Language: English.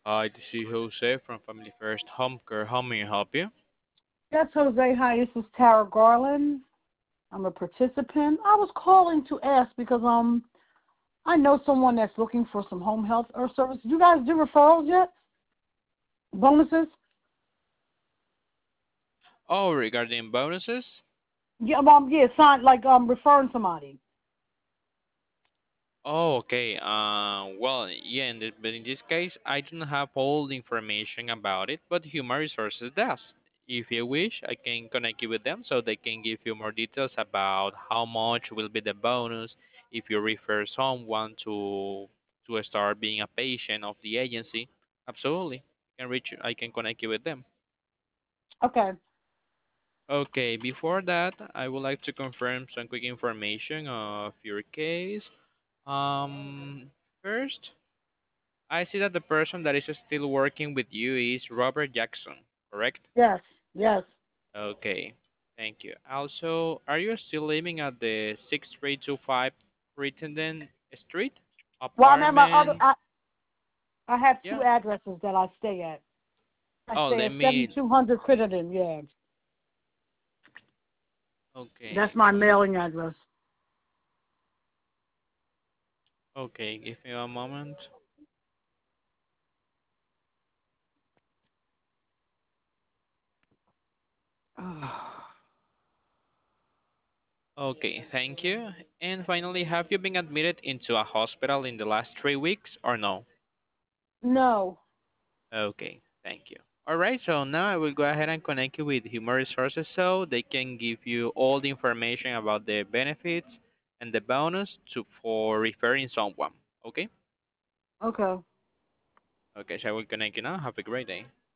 Hi, this is Jose from Family First Home Care. How may I help you? Yes, Jose. Hi, this is Tara Garland. I'm a participant. I was calling to ask because I know someone that's looking for some home health or service. Do you guys do referrals yet? Bonuses? Oh, regarding bonuses? Yeah, yeah, sign like referring somebody. Oh, okay. Well, yeah, but in this case, I don't have all the information about it, but Human Resources does. If you wish, I can connect you with them so they can give you more details about how much will be the bonus if you refer someone to start being a patient of the agency. Absolutely. I can connect you with them. Okay. Okay, before that, I would like to confirm some quick information of your case. Um, First, I see that the person that is still working with you is Robert Jackson, correct? Yes. Yes. Okay, thank you. Also, are you still living at the 6325 Crittenden Street, Well, I'm at my other. apartment? I have two Yeah. addresses that I stay at. I Oh, stay let at me. 7200 Crittenden. Yeah, that's Okay, my mailing address. okay, give me a moment. Okay, thank you. And finally, have you been admitted into a hospital in the last 3 weeks or no? No. Okay, thank you. All right, so now I will go ahead and connect you with Human Resources so they can give you all the information about the benefits and the bonus for referring someone. Okay? Okay. Okay, so I will connect you now. Have a great day.